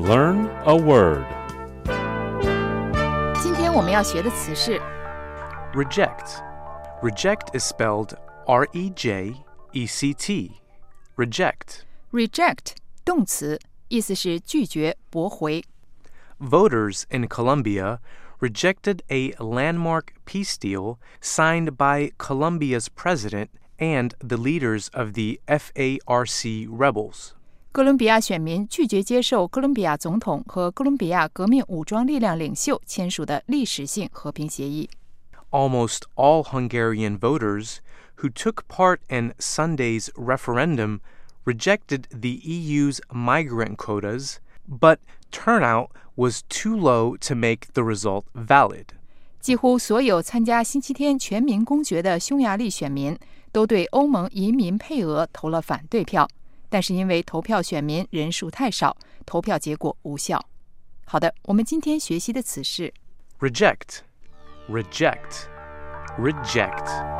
Learn a word. 今天我们要学的词是 Reject. Reject is spelled R-E-J-E-C-T. Reject. reject 动词，意思是拒绝、驳回。 Voters in Colombia rejected a landmark peace deal signed by Colombia's president and the leaders of the FARC rebels. 哥伦比亚选民拒绝接受哥伦比亚总统和哥伦比亚革命武装力量领袖签署的历史性和平协议。 Almost all Hungarian voters who took part in Sunday's referendum rejected the EU's migrant quotas, but turnout was too low to make the result valid. 几乎所有参加星期天全民公决的匈牙利选民都对欧盟移民配额投了反对票，但是因为投票选民人数太少，投票结果无效。好的，我们今天学习的词是 Reject. Reject. Reject.